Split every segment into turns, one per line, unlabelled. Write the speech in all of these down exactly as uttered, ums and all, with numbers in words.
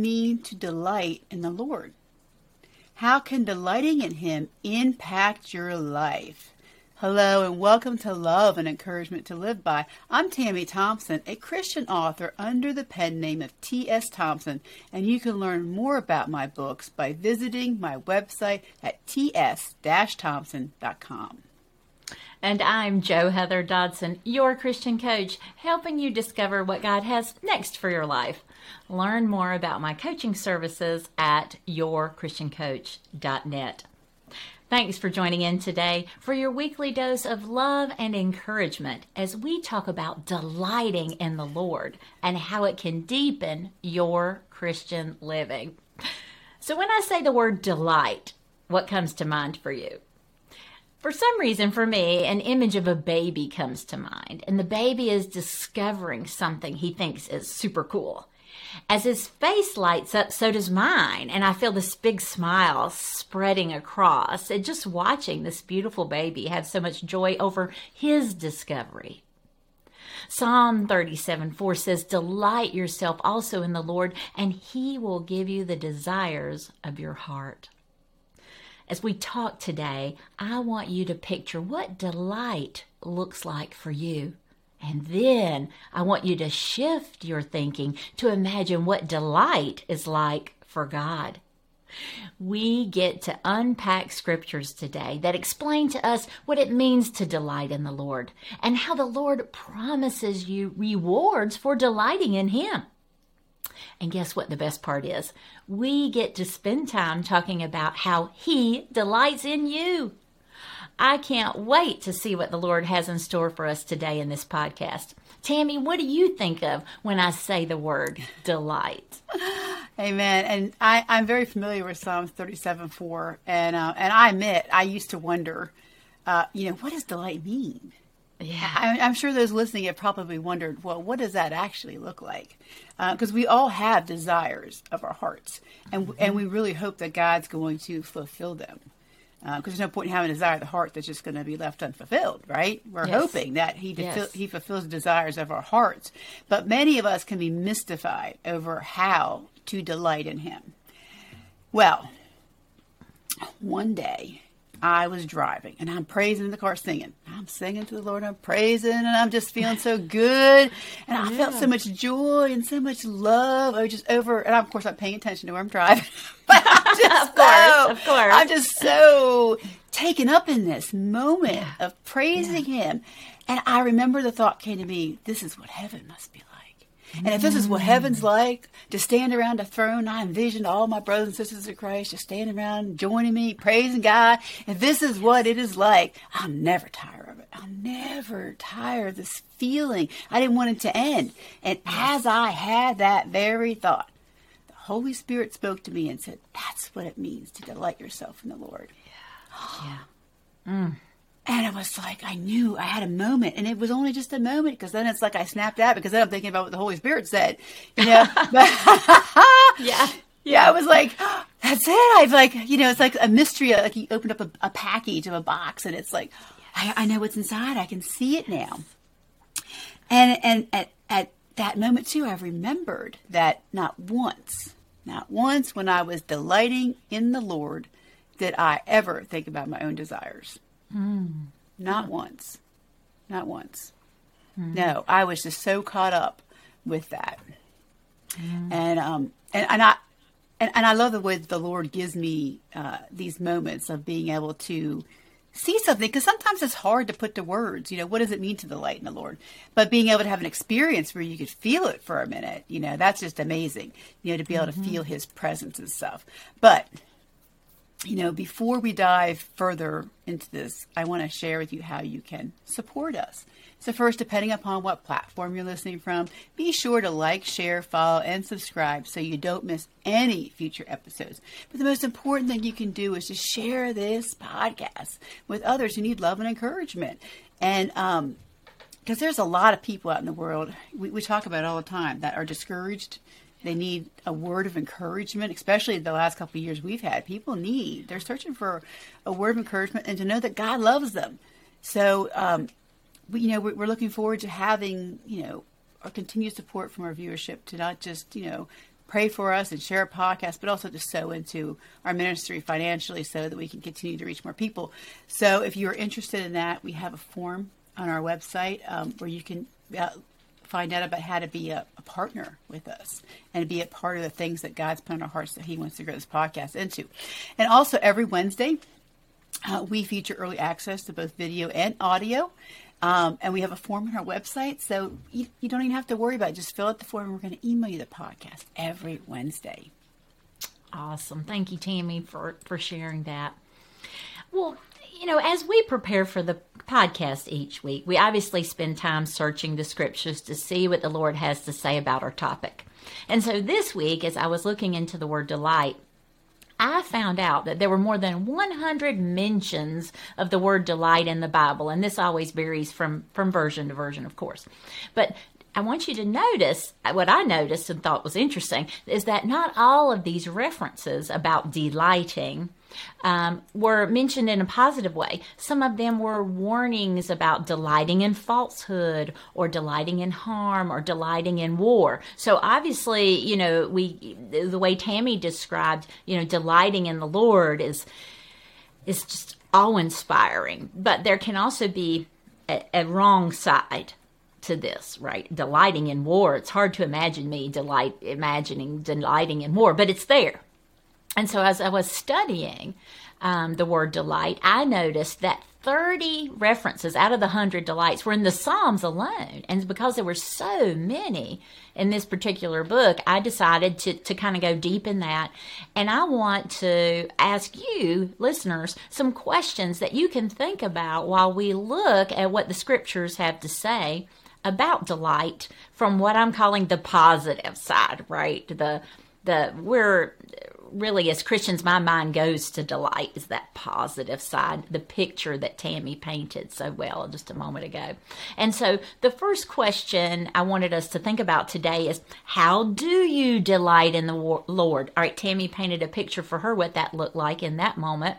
mean to delight in the Lord? How can delighting in Him impact your life? Hello and welcome to Love and Encouragement to Live By. I'm Tammy Thompson, a Christian author under the pen name of T S Thompson, and you can learn more about my books by visiting my website at t s dash thompson dot com.
And I'm Jo Heather Dodson, your Christian coach, helping you discover what God has next for your life. Learn more about my coaching services at your christian coach dot net. Thanks for joining in today for your weekly dose of love and encouragement as we talk about delighting in the Lord and how it can deepen your Christian living. So when I say the word delight, what comes to mind for you? For some reason, for me, an image of a baby comes to mind, and the baby is discovering something he thinks is super cool. As his face lights up, so does mine, and I feel this big smile spreading across, and just watching this beautiful baby have so much joy over his discovery. Psalm thirty-seven four says, "Delight yourself also in the Lord, and He will give you the desires of your heart." As we talk today, I want you to picture what delight looks like for you. And then I want you to shift your thinking to imagine what delight is like for God. We get to unpack scriptures today that explain to us what it means to delight in the Lord and how the Lord promises you rewards for delighting in Him. And guess what the best part is? We get to spend time talking about how He delights in you. I can't wait to see what the Lord has in store for us today in this podcast. Tammy, what do you think of when I say the word delight?
Amen. And I, I'm very familiar with Psalms thirty-seven four. And, uh, and I admit, I used to wonder, uh, you know, what does delight mean?
Yeah.
I, I'm sure those listening have probably wondered, well, what does that actually look like? Because uh, we all have desires of our hearts, and mm-hmm. and we really hope that God's going to fulfill them. Because uh, there's no point in having a desire of the heart that's just going to be left unfulfilled, right? We're yes. hoping that he, defi-
yes.
he fulfills the desires of our hearts. But many of us can be mystified over how to delight in Him. Well, one day I was driving and I'm praising in the car, singing. I'm singing to the Lord, I'm praising, and I'm just feeling so good. And I yeah. felt so much joy and so much love. I was just over, and of course I'm paying attention to where I'm driving. But I'm just
of course,
so,
of course.
I'm just so taken up in this moment yeah. of praising yeah. Him. And I remember the thought came to me, this is what heaven must be like. And if this is what heaven's like, to stand around a throne, I envisioned all my brothers and sisters of Christ just standing around, joining me, praising God. If this is what it is like, I'll never tire of it. I'll never tire of this feeling. I didn't want it to end. And as I had that very thought, the Holy Spirit spoke to me and said, that's what it means to delight yourself in the Lord.
Yeah. Yeah. Mm.
And I was like, I knew I had a moment, and it was only just a moment, because then it's like I snapped out, because then I'm thinking about what the Holy Spirit said, you know.
yeah,
yeah, I was like, oh, that's it. I've like, you know, it's like a mystery. Like you opened up a, a package of a box, and it's like, yes. I, I know what's inside. I can see it now. And and at at that moment too, I remembered that not once, not once when I was delighting in the Lord, did I ever think about my own desires.
Mm.
Not once. Not once. Mm. No, I was just so caught up with that. Mm. And um and, and I and, and I love the way that the Lord gives me uh, these moments of being able to see something, because sometimes it's hard to put to words. You know, what does it mean to delight in the Lord? But being able to have an experience where you could feel it for a minute, you know, that's just amazing. You know, to be able mm-hmm. to feel His presence and stuff. But you know, before we dive further into this, I want to share with you how you can support us. So first, depending upon what platform you're listening from, be sure to like, share, follow, and subscribe so you don't miss any future episodes. But the most important thing you can do is to share this podcast with others who need love and encouragement. And um, because there's a lot of people out in the world, we, we talk about it all the time, that are discouraged. They need a word of encouragement, especially the last couple of years we've had. People need, they're searching for a word of encouragement and to know that God loves them. So, um, we, you know, we're looking forward to having, you know, our continued support from our viewership to not just, you know, pray for us and share our podcast, but also to sow into our ministry financially so that we can continue to reach more people. So if you're interested in that, we have a form on our website um, where you can uh, find out about how to be a, a partner with us and be a part of the things that God's put in our hearts that he wants to grow this podcast into. And also every Wednesday, uh, we feature early access to both video and audio. Um, and we have a form on our website, so you, you don't even have to worry about it. Just fill out the form, and we're going to email you the podcast every Wednesday.
Awesome. Thank you, Tammy, for, for sharing that. Well, you know, as we prepare for the podcast each week, we obviously spend time searching the scriptures to see what the Lord has to say about our topic. And so this week, as I was looking into the word delight, I found out that there were more than one hundred mentions of the word delight in the Bible. And this always varies from, from version to version, of course. But I want you to notice, what I noticed and thought was interesting, is that not all of these references about delighting um, were mentioned in a positive way. Some of them were warnings about delighting in falsehood or delighting in harm or delighting in war. So obviously, you know, we the way Tammy described, you know, delighting in the Lord is is just awe-inspiring. But there can also be a, a wrong side to this, right? Delighting in war. It's hard to imagine me delight imagining delighting in war, but it's there. And so as I was studying um, the word delight, I noticed that thirty references out of the one hundred delights were in the Psalms alone. And because there were so many in this particular book, I decided to, to kind of go deep in that. And I want to ask you, listeners, some questions that you can think about while we look at what the scriptures have to say about delight from what I'm calling the positive side, right? The the we're really, as Christians, my mind goes to delight is that positive side, the picture that Tammy painted so well just a moment ago. And so the first question I wanted us to think about today is, how do you delight in the Lord? All right, Tammy painted a picture for her what that looked like in that moment.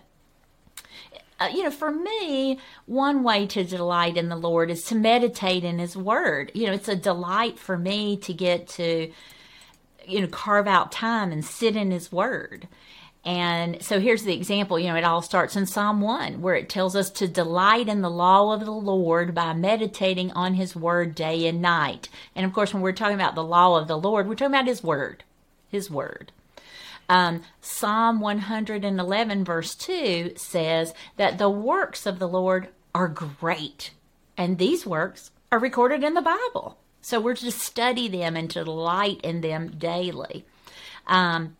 Uh, you know, for me, one way to delight in the Lord is to meditate in his word. You know, it's a delight for me to get to, you know, carve out time and sit in his word. And so here's the example. You know, it all starts in Psalm one, where it tells us to delight in the law of the Lord by meditating on his word day and night. And of course, when we're talking about the law of the Lord, we're talking about his word, his word. Um, Psalm one hundred eleven verse two says that the works of the Lord are great. And these works are recorded in the Bible. So we're to study them and to delight in them daily. Um,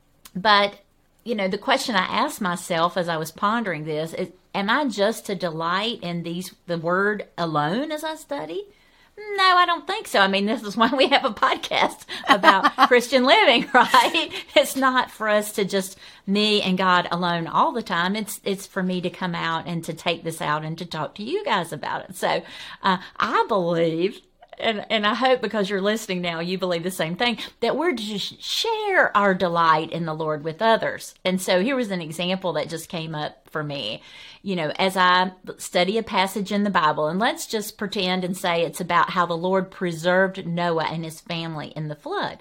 but, you know, the question I asked myself as I was pondering this is, am I just to delight in these the word alone as I study? No, I don't think so. I mean, this is why we have a podcast about Christian living, right? It's not for us to just me and God alone all the time. It's it's for me to come out and to take this out and to talk to you guys about it. So uh, I believe, and, and I hope because you're listening now, you believe the same thing, that we're to just share our delight in the Lord with others. And so here was an example that just came up for me. You know, as I study a passage in the Bible, and let's just pretend and say it's about how the Lord preserved Noah and his family in the flood.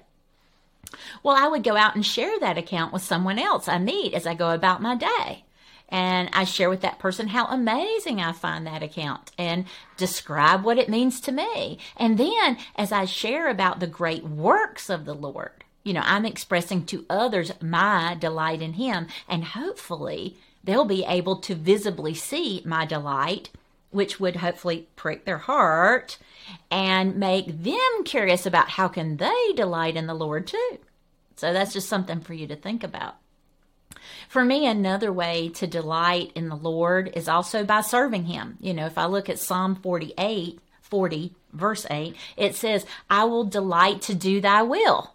Well, I would go out and share that account with someone else I meet as I go about my day. And I share with that person how amazing I find that account and describe what it means to me. And then as I share about the great works of the Lord, you know, I'm expressing to others my delight in him, and hopefully they'll be able to visibly see my delight, which would hopefully prick their heart and make them curious about how can they delight in the Lord too. So that's just something for you to think about. For me, another way to delight in the Lord is also by serving him. You know, if I look at Psalm forty-eight, forty, verse eight, it says, I will delight to do thy will.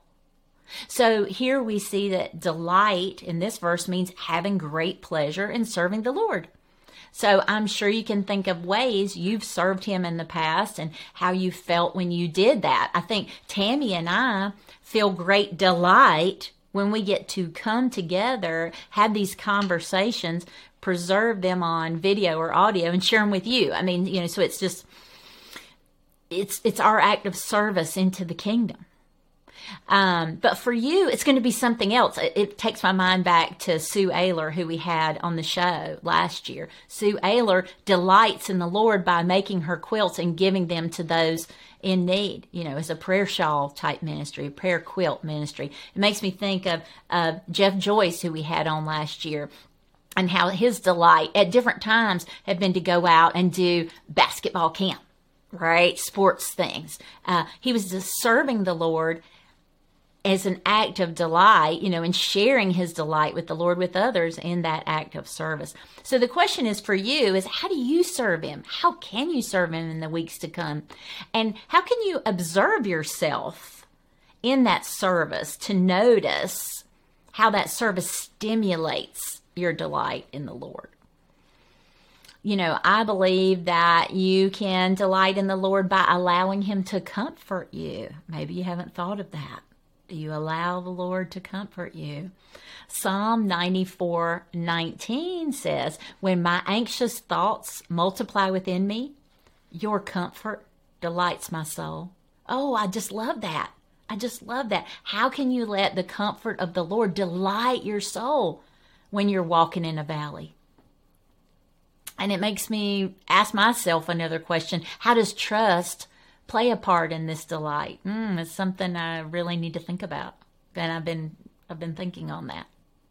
So here we see that delight in this verse means having great pleasure in serving the Lord. So I'm sure you can think of ways you've served him in the past and how you felt when you did that. I think Tammy and I feel great delight when we get to come together, have these conversations, preserve them on video or audio, and share them with you. I mean, you know, so it's just, it's it's our act of service into the kingdom. Um, but for you, it's going to be something else. It, it takes my mind back to Sue Ayler, who we had on the show last year. Sue Ayler delights in the Lord by making her quilts and giving them to those in need. You know, it's a prayer shawl type ministry, a prayer quilt ministry. It makes me think of uh, Jeff Joyce, who we had on last year, and how his delight at different times had been to go out and do basketball camp, right? Sports things. Uh, he was just serving the Lord as an act of delight, you know, and sharing his delight with the Lord with others in that act of service. So the question is for you is, how do you serve him? How can you serve him in the weeks to come? And how can you observe yourself in that service to notice how that service stimulates your delight in the Lord? You know, I believe that you can delight in the Lord by allowing him to comfort you. Maybe you haven't thought of that. Do you allow the Lord to comfort you? Psalm ninety-four nineteen says, when my anxious thoughts multiply within me, your comfort delights my soul. Oh, I just love that. I just love that. How can you let the comfort of the Lord delight your soul when you're walking in a valley? And it makes me ask myself another question. How does trust play a part in this delight? Mm, it's something I really need to think about. And I've been I've been thinking on that.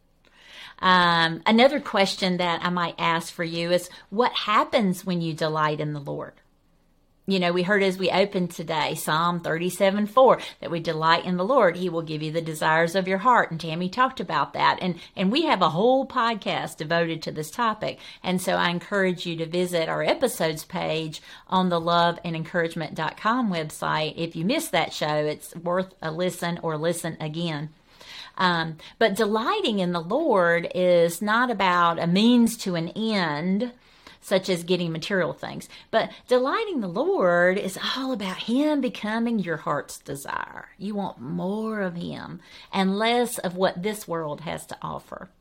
Um, another question that I might ask for you is, what happens when you delight in the Lord? You know, we heard as we opened today, Psalm thirty-seven four, that we delight in the Lord. He will give you the desires of your heart. And Tammy talked about that. And, and we have a whole podcast devoted to this topic. And so I encourage you to visit our episodes page on the love and encouragement dot com website. If you missed that show, it's worth a listen or listen again. Um, but delighting in the Lord is not about a means to an end, such as getting material things. But delighting the Lord is all about him becoming your heart's desire. You want more of him and less of what this world has to offer.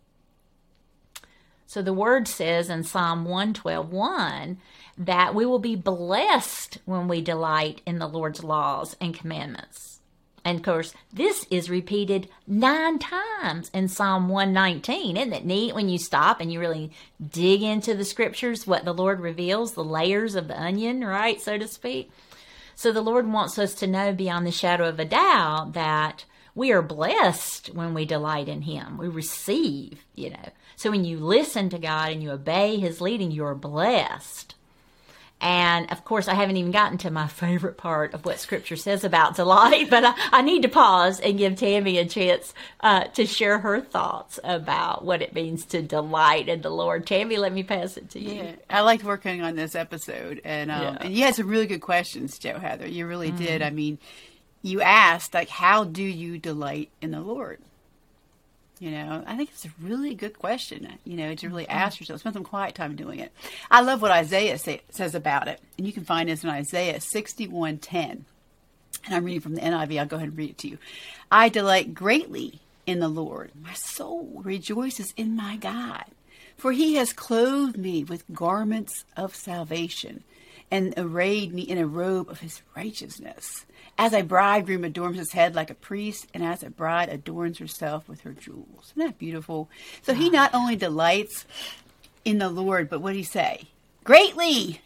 So the word says in Psalm one twelve one that we will be blessed when we delight in the Lord's laws and commandments. And of course, this is repeated nine times in Psalm one nineteen. Isn't it neat when you stop and you really dig into the scriptures, what the Lord reveals, the layers of the onion, right, so to speak? So the Lord wants us to know beyond the shadow of a doubt that we are blessed when we delight in him. We receive, you know. So when you listen to God and you obey his leading, you're blessed. And, of course, I haven't even gotten to my favorite part of what Scripture says about delight, but I, I need to pause and give Tammy a chance uh, to share her thoughts about what it means to delight in the Lord. Tammy, let me pass it to you.
Yeah, I liked working on this episode. And, um, yeah. and you had some really good questions, Jo Heather. You really mm. did. I mean, you asked, like, how do you delight in the Lord? You know, I think it's a really good question, you know, to really ask yourself, spend some quiet time doing it. I love what Isaiah say, says about it. And you can find this in Isaiah sixty-one ten. And I'm reading from the N I V. I'll go ahead and read it to you. I delight greatly in the Lord. My soul rejoices in my God. For he has clothed me with garments of salvation and arrayed me in a robe of his righteousness. As a bridegroom adorns his head like a priest, and as a bride adorns herself with her jewels. Isn't that beautiful? So he not only delights in the Lord, but what did he say? Greatly!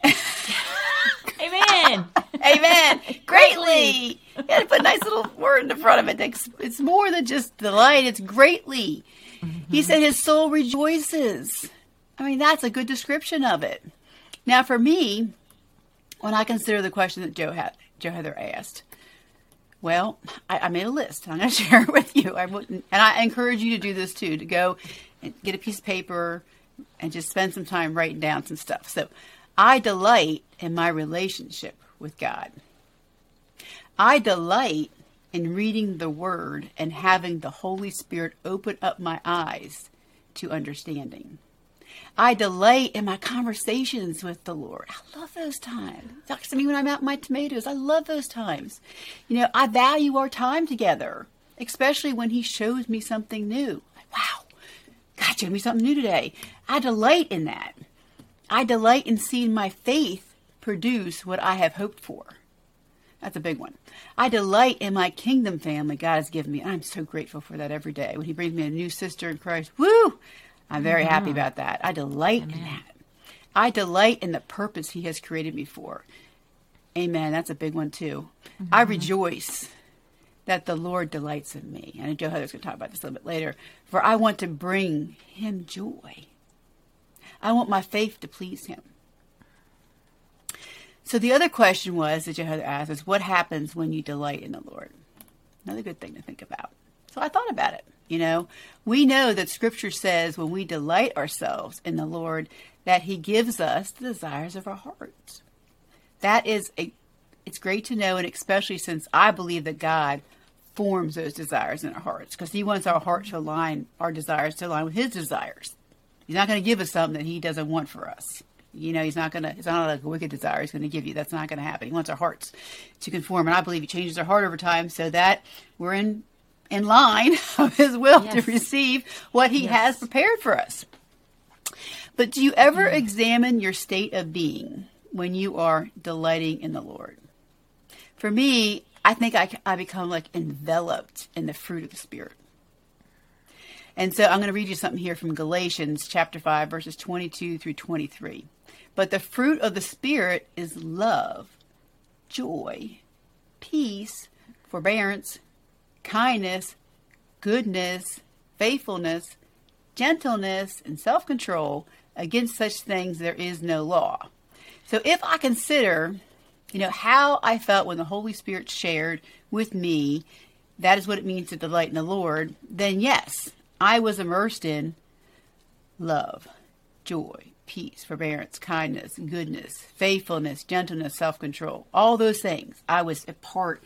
Amen!
Amen! Greatly! You got to put a nice little word in the front of it. It's more than just delight, it's greatly. Mm-hmm. He said his soul rejoices. I mean, that's a good description of it. Now, for me, when I consider the question that Jo, had, Jo Heather asked, well, I, I made a list. I'm going to share it with you. I wouldn't, and I encourage you to do this too, to go and get a piece of paper and just spend some time writing down some stuff. So I delight in my relationship with God. I delight in reading the Word and having the Holy Spirit open up my eyes to understanding. I delight in my conversations with the Lord. I love those times. Talks to me when I'm out in my tomatoes. I love those times. You know, I value our time together, especially when he shows me something new. Like, wow, God showed me something new today. I delight in that. I delight in seeing my faith produce what I have hoped for. That's a big one. I delight in my kingdom family God has given me. And I'm so grateful for that every day. When he brings me a new sister in Christ, woo! I'm very mm-hmm. happy about that. I delight Amen. in that. I delight in the purpose he has created me for. Amen. That's a big one too. Mm-hmm. I rejoice that the Lord delights in me. And Joe Heather's going to talk about this a little bit later. For I want to bring him joy. I want my faith to please him. So the other question was that Joe Heather asked is, what happens when you delight in the Lord? Another good thing to think about. So I thought about it. You know, we know that Scripture says when we delight ourselves in the Lord, that he gives us the desires of our hearts. That is a, it's great to know, and especially since I believe that God forms those desires in our hearts, because he wants our heart to align, our desires to align with his desires. He's not going to give us something that he doesn't want for us. You know, he's not going to, it's not like a wicked desire he's going to give you. That's not going to happen. He wants our hearts to conform. And I believe he changes our heart over time so that we're in, in line of his will yes. to receive what he yes. has prepared for us. But do you ever mm. examine your state of being when you are delighting in the Lord? For me, I think I, I become like enveloped in the fruit of the Spirit. And so I'm going to read you something here from Galatians chapter five, verses twenty-two through twenty-three. But the fruit of the Spirit is love, joy, peace, forbearance, kindness, goodness, faithfulness, gentleness, and self-control. Against such things there is no law. So if I consider, you know, how I felt when the Holy Spirit shared with me, that is what it means to delight in the Lord, then yes, I was immersed in love, joy, peace, forbearance, kindness, goodness, faithfulness, gentleness, self-control. All those things. I was a part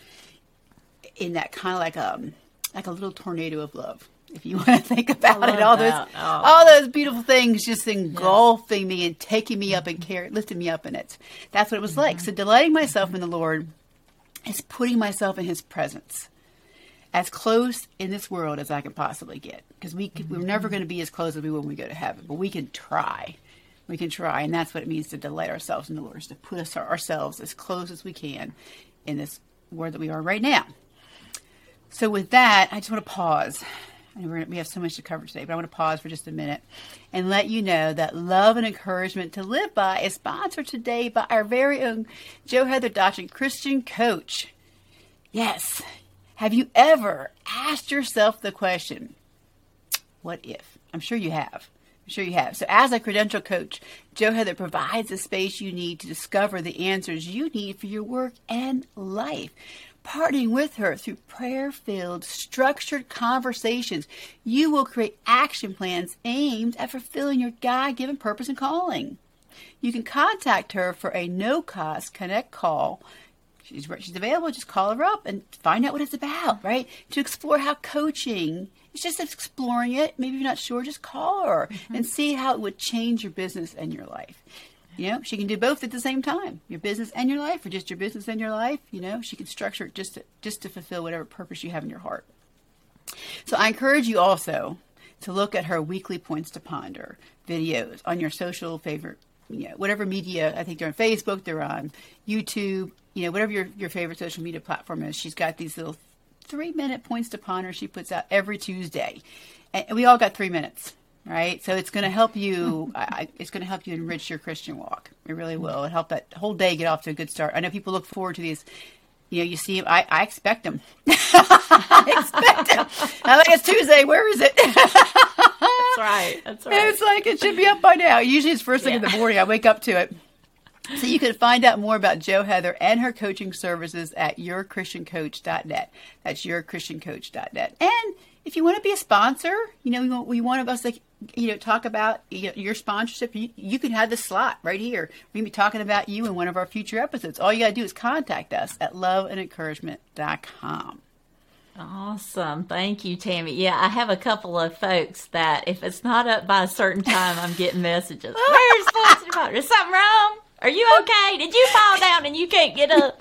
in that kind of like um like a little tornado of love. If you want to think about it, all that. those oh. all those beautiful things just engulfing yes. me and taking me up and carrying, lifting me up in it. That's what it was mm-hmm. like. So delighting myself in the Lord is putting myself in his presence as close in this world as I can possibly get. Because we can, mm-hmm. we're never going to be as close as we will when we go to heaven, but we can try. We can try, and that's what it means to delight ourselves in the Lord, is to put us ourselves as close as we can in this world that we are right now. So with that, I just want to pause. And we're, we have so much to cover today, but I want to pause for just a minute and let you know that Love and Encouragement to Live By is sponsored today by our very own Joe Heather Dodson, Christian coach. Yes. Have you ever asked yourself the question, what if? I'm sure you have. I'm sure you have. So as a credential coach, Joe Heather provides the space you need to discover the answers you need for your work and life. Partnering with her through prayer-filled, structured conversations, you will create action plans aimed at fulfilling your God-given purpose and calling. You can contact her for a no-cost connect call. She's, she's available. Just call her up and find out what it's about, right? To explore how coaching, it's just exploring it. Maybe you're not sure, just call her mm-hmm. and see how it would change your business and your life. You know, she can do both at the same time, your business and your life, or just your business and your life. You know, she can structure it just to, just to fulfill whatever purpose you have in your heart. So I encourage you also to look at her weekly Points to Ponder videos on your social favorite, you know, whatever media. I think they're on Facebook, they're on YouTube, you know, whatever your, your favorite social media platform is. She's got these little three-minute Points to Ponder she puts out every Tuesday. And we all got three minutes. Right. So it's going to help you. I, it's going to help you enrich your Christian walk. It really will. It help that whole day get off to a good start. I know people look forward to these. You know, you see, I, I expect them. I expect them. I'm like, it's Tuesday. Where is it?
That's right. That's right.
And it's like, it should be up by now. Usually it's first thing yeah. in the morning. I wake up to it. So you can find out more about Joe Heather and her coaching services at your christian coach dot net. That's your christian coach dot net. And if you want to be a sponsor, you know, we want, we want us to, you know, talk about your sponsorship. You, you can have the slot right here. We're going to be talking about you in one of our future episodes. All you got to do is contact us at love and encouragement dot com.
Awesome. Thank you, Tammy. Yeah, I have a couple of folks that if it's not up by a certain time, I'm getting messages. Where's the Is something wrong? Are you okay? Did you fall down and you can't get up?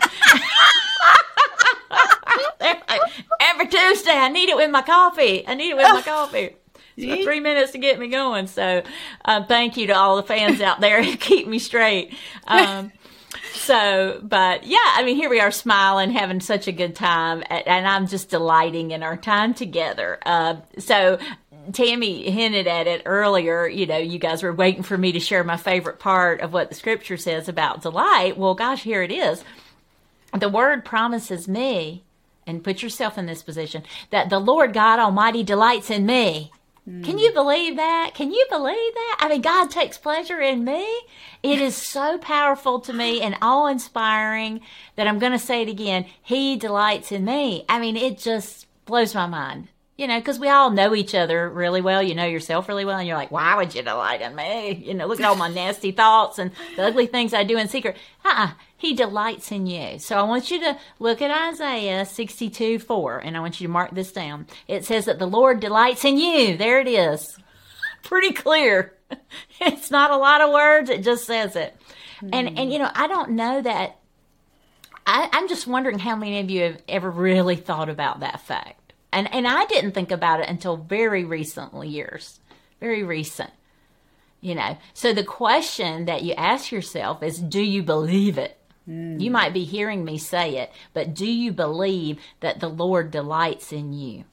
Like, every Tuesday, I need it with my coffee. I need it with my coffee. So three minutes to get me going. So um, thank you to all the fans out there who keep me straight. Um, So, but yeah, I mean, here we are smiling, having such a good time, and I'm just delighting in our time together. Uh, so, Tammy hinted at it earlier. You know, you guys were waiting for me to share my favorite part of what the scripture says about delight. Well, gosh, here it is. The word promises me, and put yourself in this position, that the Lord God Almighty delights in me. Mm. Can you believe that? Can you believe that? I mean, God takes pleasure in me. It is so powerful to me and awe-inspiring that I'm going to say it again. He delights in me. I mean, it just blows my mind. You know, because we all know each other really well. You know yourself really well. And you're like, why would you delight in me? You know, look at all my nasty thoughts and the ugly things I do in secret. Uh-uh. He delights in you. So I want you to look at Isaiah sixty-two four. And I want you to mark this down. It says that the Lord delights in you. There it is. Pretty clear. It's not a lot of words. It just says it. Mm. And, and you know, I don't know that. I, I'm just wondering how many of you have ever really thought about that fact. And and I didn't think about it until very recent years, very recent, you know. So the question that you ask yourself is, do you believe it? Mm. You might be hearing me say it, but do you believe that the Lord delights in you?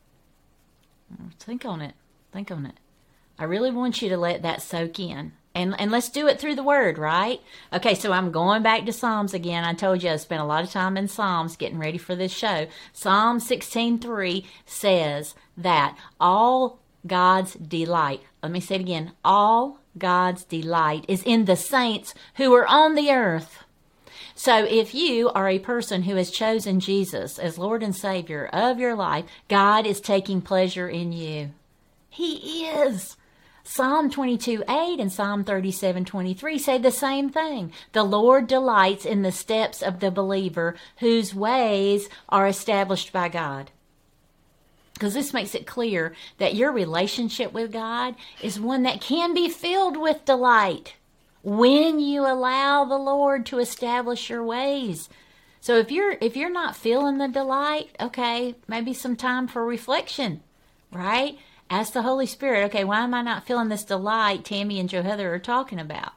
Think on it. Think on it. I really want you to let that soak in. And and let's do it through the word, right? Okay, so I'm going back to Psalms again. I told you I spent a lot of time in Psalms getting ready for this show. Psalm sixteen three says that all God's delight, let me say it again, all God's delight is in the saints who are on the earth. So if you are a person who has chosen Jesus as Lord and Savior of your life, God is taking pleasure in you. He is. Psalm twenty-two eight and Psalm thirty-seven twenty-three say the same thing. The Lord delights in the steps of the believer whose ways are established by God. Because this makes it clear that your relationship with God is one that can be filled with delight when you allow the Lord to establish your ways. So if you're if you're not feeling the delight, okay, maybe some time for reflection, right? Ask the Holy Spirit, okay, why am I not feeling this delight Tammy and Joe Heather are talking about?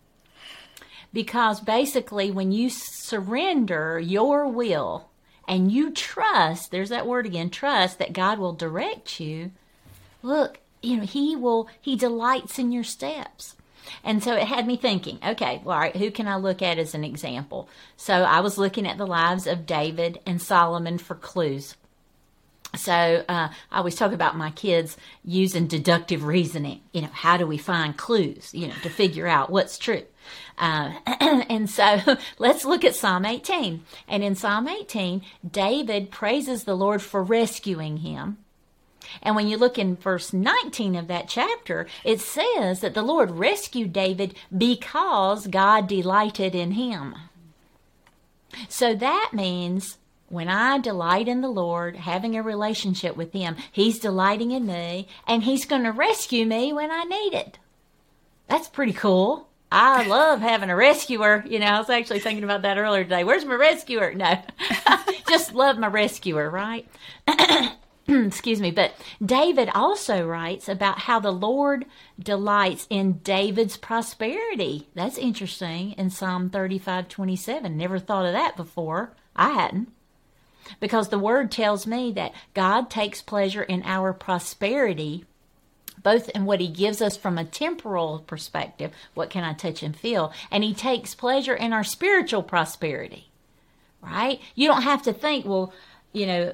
Because basically when you surrender your will and you trust, there's that word again, trust that God will direct you, look, you know, he will, he delights in your steps. And so it had me thinking, okay, well, all right, who can I look at as an example? So I was looking at the lives of David and Solomon for clues. So uh, I always talk about my kids using deductive reasoning. You know, how do we find clues, you know, to figure out what's true? Uh, and so let's look at Psalm eighteen. And in Psalm eighteen, David praises the Lord for rescuing him. And when you look in verse nineteen of that chapter, it says that the Lord rescued David because God delighted in him. So that means when I delight in the Lord, having a relationship with him, he's delighting in me, and he's going to rescue me when I need it. That's pretty cool. I love having a rescuer. You know, I was actually thinking about that earlier today. Where's my rescuer? No, just love my rescuer, right? Excuse me. But David also writes about how the Lord delights in David's prosperity. That's interesting in Psalm thirty-five twenty-seven. Never thought of that before. I hadn't. Because the word tells me that God takes pleasure in our prosperity, both in what he gives us from a temporal perspective, what can I touch and feel, and he takes pleasure in our spiritual prosperity, right? You don't have to think, well, you know,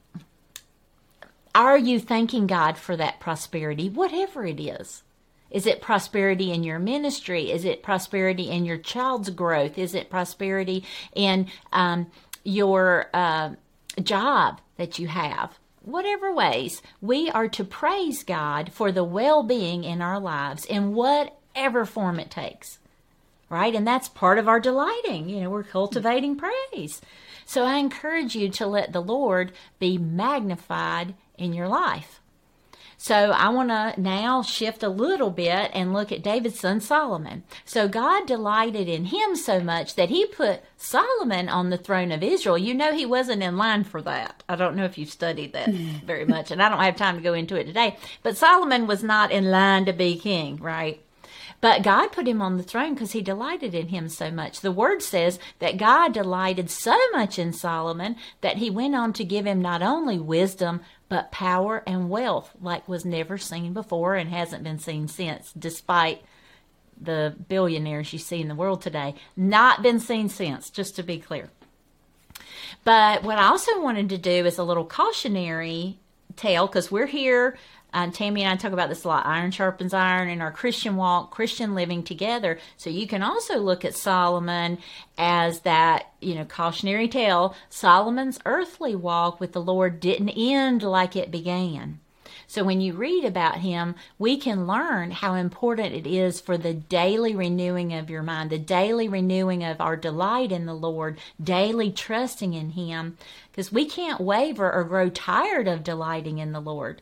are you thanking God for that prosperity, whatever it is? Is it prosperity in your ministry? Is it prosperity in your child's growth? Is it prosperity in um, your uh, job that you have? Whatever ways, we are to praise God for the well-being in our lives in whatever form it takes, right? And that's part of our delighting. You know, we're cultivating praise. So I encourage you to let the Lord be magnified in your life. So I want to now shift a little bit and look at David's son Solomon. So God delighted in him so much that he put Solomon on the throne of Israel. You know, he wasn't in line for that. I don't know if you've studied that very much, and I don't have time to go into it today. But Solomon was not in line to be king, right? But God put him on the throne because he delighted in him so much. The word says that God delighted so much in Solomon that he went on to give him not only wisdom, but power and wealth like was never seen before and hasn't been seen since, despite the billionaires you see in the world today. Not been seen since, just to be clear. But what I also wanted to do is a little cautionary tale, because we're here, uh, Tammy and I talk about this a lot, iron sharpens iron in our Christian walk, Christian living together. So you can also look at Solomon as that, you know, cautionary tale. Solomon's earthly walk with the Lord didn't end like it began. So when you read about him, we can learn how important it is for the daily renewing of your mind, the daily renewing of our delight in the Lord, daily trusting in him, because we can't waver or grow tired of delighting in the Lord,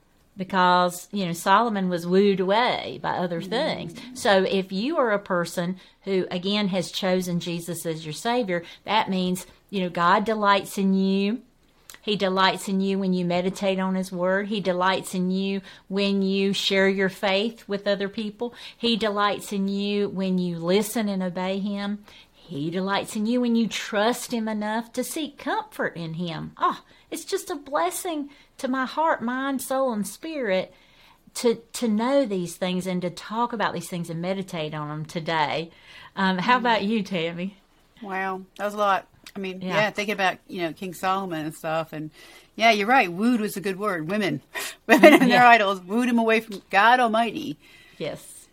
because, you know, Solomon was wooed away by other things. Mm-hmm. So if you are a person who, again, has chosen Jesus as your Savior, that means, you know, God delights in you. He delights in you when you meditate on his word. He delights in you when you share your faith with other people. He delights in you when you listen and obey him. He delights in you when you trust him enough to seek comfort in him. Oh, it's just a blessing to my heart, mind, soul, and spirit to, to know these things and to talk about these things and meditate on them today. Um, how about you, Tammy?
Wow, that was a lot. I mean, yeah. yeah, thinking about, you know, King Solomon and stuff. And yeah, you're right. Wooed was a good word. Women. Women and yeah. their idols wooed him away from God Almighty.
Yes.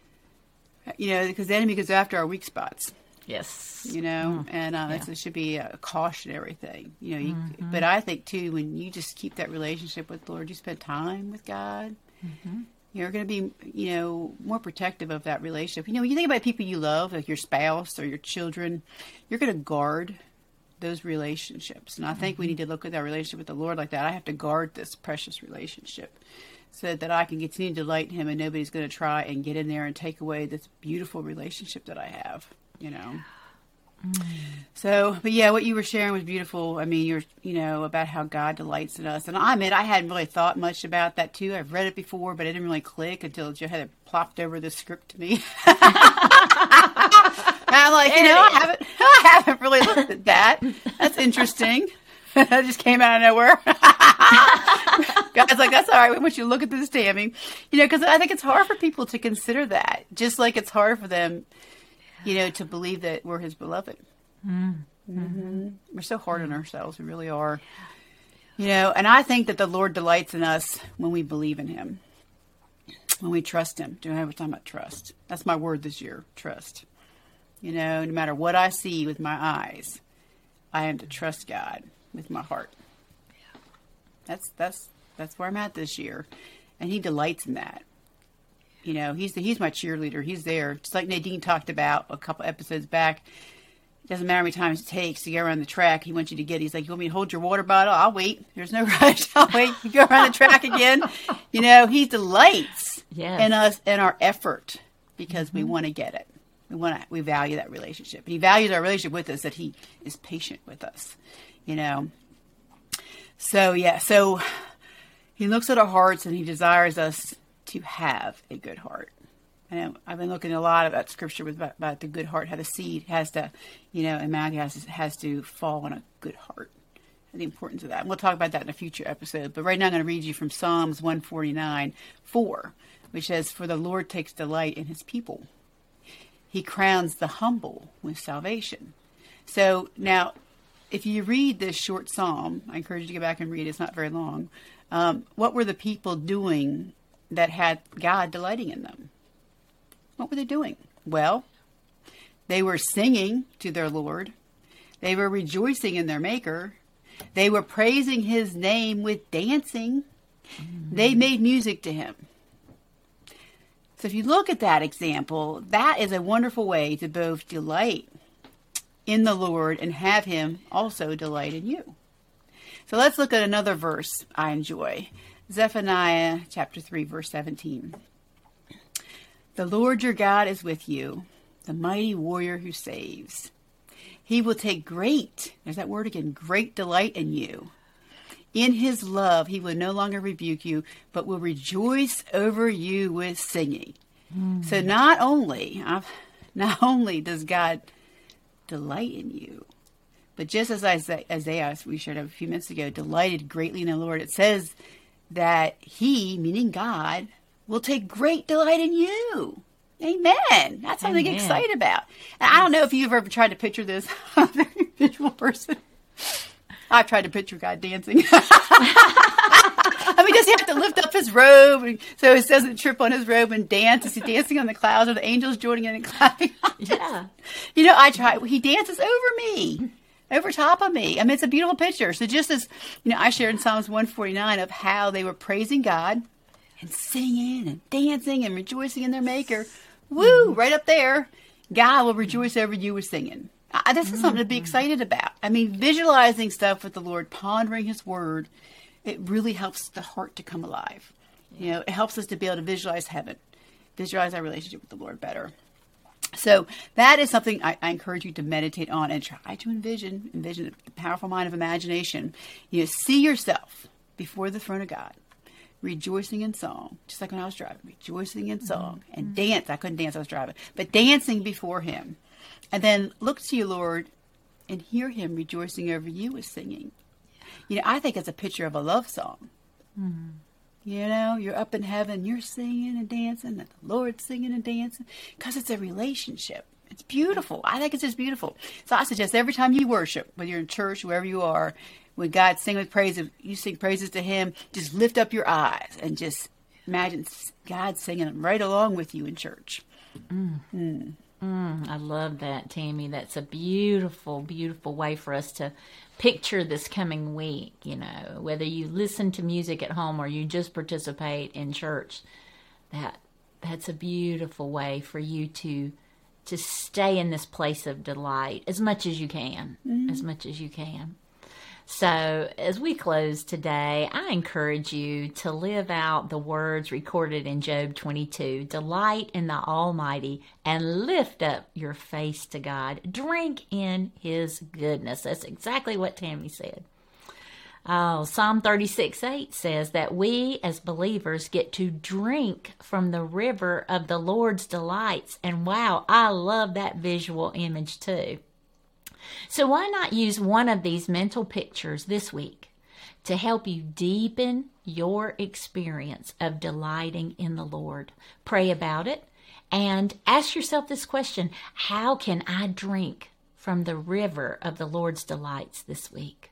You know, because the enemy goes after our weak spots.
Yes.
You know, mm. and uh, yeah. it should be a cautionary thing. You know, you, mm-hmm. but I think, too, when you just keep that relationship with the Lord, you spend time with God, mm-hmm. you're going to be, you know, more protective of that relationship. You know, when you think about people you love, like your spouse or your children, you're going to guard those relationships. And I think mm-hmm. we need to look at our relationship with the Lord like that. I have to guard this precious relationship so that I can continue to delight in him and nobody's going to try and get in there and take away this beautiful relationship that I have, you know. Mm. So, but yeah, what you were sharing was beautiful. I mean, you're, you know, about how God delights in us. And I admit, I hadn't really thought much about that too. I've read it before, but it didn't really click until Joe had it plopped over the script to me. I'm like, there you know, I haven't, I haven't really looked at that. That's interesting. That just came out of nowhere. God's like, that's all right. We want you to look at this, Tammy. You know, because I think it's hard for people to consider that. Just like it's hard for them, you know, to believe that we're his beloved. Mm-hmm. Mm-hmm. We're so hard on ourselves. We really are. You know, and I think that the Lord delights in us when we believe in him. When we trust him. Do I have a time about trust? That's my word this year, trust. You know, no matter what I see with my eyes, I am to trust God with my heart. Yeah. That's that's that's where I'm at this year, and he delights in that. You know, he's the, he's my cheerleader. He's there, just like Nadine talked about a couple episodes back. It doesn't matter how many times it takes to go around the track. He wants you to get. He's like, you want me to hold your water bottle? I'll wait. There's no rush. I'll wait. You go around the track again. You know, he delights yes. in us and our effort because mm-hmm. we want to get it. We want to, we value that relationship. And he values our relationship with us, that he is patient with us, you know. So, yeah, so he looks at our hearts and he desires us to have a good heart. And I've been looking a lot about scripture with about, about the good heart, how the seed has to, you know, in Matthew has, has to fall on a good heart. And the importance of that. And we'll talk about that in a future episode. But right now I'm going to read you from Psalms one forty-nine, four, which says, "For the Lord takes delight in his people. He crowns the humble with salvation." So now, if you read this short psalm, I encourage you to go back and read it. It's not very long. Um, what were the people doing that had God delighting in them? What were they doing? Well, they were singing to their Lord. They were rejoicing in their Maker. They were praising his name with dancing. Mm-hmm. They made music to him. So if you look at that example, that is a wonderful way to both delight in the Lord and have him also delight in you. So let's look at another verse I enjoy. Zephaniah chapter three, verse seventeen. "The Lord your God is with you, the mighty warrior who saves. He will take great," there's that word again, "great delight in you. In his love, he will no longer rebuke you, but will rejoice over you with singing." Mm. So not only, I've, not only does God delight in you, but just as Isaiah, Isaiah, we shared a few minutes ago, delighted greatly in the Lord, it says that he, meaning God, will take great delight in you. Amen. That's something to get excited about. And I don't know if you've ever tried to picture this. I'm a very visual person. I've tried to picture God dancing. I mean, does he have to lift up his robe and, so he doesn't trip on his robe and dance? Is he dancing on the clouds? Are the angels joining in and clapping?
Yeah.
You know, I try. He dances over me, over top of me. I mean, it's a beautiful picture. So just as, you know, I shared in Psalms one forty-nine of how they were praising God and singing and dancing and rejoicing in their Maker. Woo! Right up there. God will rejoice over you with singing. I, this is something to be excited about. I mean, visualizing stuff with the Lord, pondering his word, it really helps the heart to come alive. You know, it helps us to be able to visualize heaven, visualize our relationship with the Lord better. So that is something I, I encourage you to meditate on and try to envision, envision the powerful mind of imagination. You know, see yourself before the throne of God, rejoicing in song, just like when I was driving, rejoicing in song and mm-hmm. dance. I couldn't dance, I was driving, but dancing before him. And then look to you, Lord, and hear him rejoicing over you with singing. You know, I think it's a picture of a love song. Mm-hmm. You know, you're up in heaven, you're singing and dancing, and the Lord's singing and dancing, because it's a relationship. It's beautiful. I think it's just beautiful. So I suggest every time you worship, whether you're in church, wherever you are, when God sings with praises, you sing praises to him, just lift up your eyes and just imagine God singing right along with you in church.
Mm. Mm. Mm, I love that, Tammy. That's a beautiful, beautiful way for us to picture this coming week. You know, whether you listen to music at home or you just participate in church, that that's a beautiful way for you to to stay in this place of delight as much as you can, mm-hmm. as much as you can. So as we close today, I encourage you to live out the words recorded in Job twenty-two. Delight in the Almighty and lift up your face to God. Drink in his goodness. That's exactly what Tammy said. Oh, Psalm thirty-six eight says that we as believers get to drink from the river of the Lord's delights. And wow, I love that visual image too. So why not use one of these mental pictures this week to help you deepen your experience of delighting in the Lord? Pray about it and ask yourself this question: how can I drink from the river of the Lord's delights this week?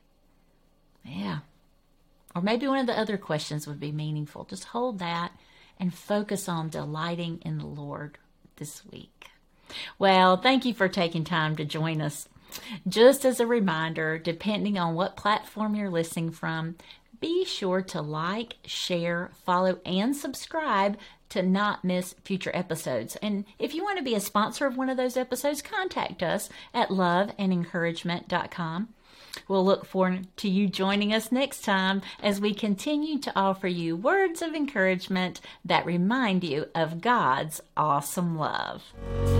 Yeah. Or maybe one of the other questions would be meaningful. Just hold that and focus on delighting in the Lord this week. Well, thank you for taking time to join us. Just as a reminder, depending on what platform you're listening from, be sure to like, share, follow, and subscribe to not miss future episodes. And if you want to be a sponsor of one of those episodes, contact us at love and encouragement dot com. We'll look forward to you joining us next time as we continue to offer you words of encouragement that remind you of God's awesome love.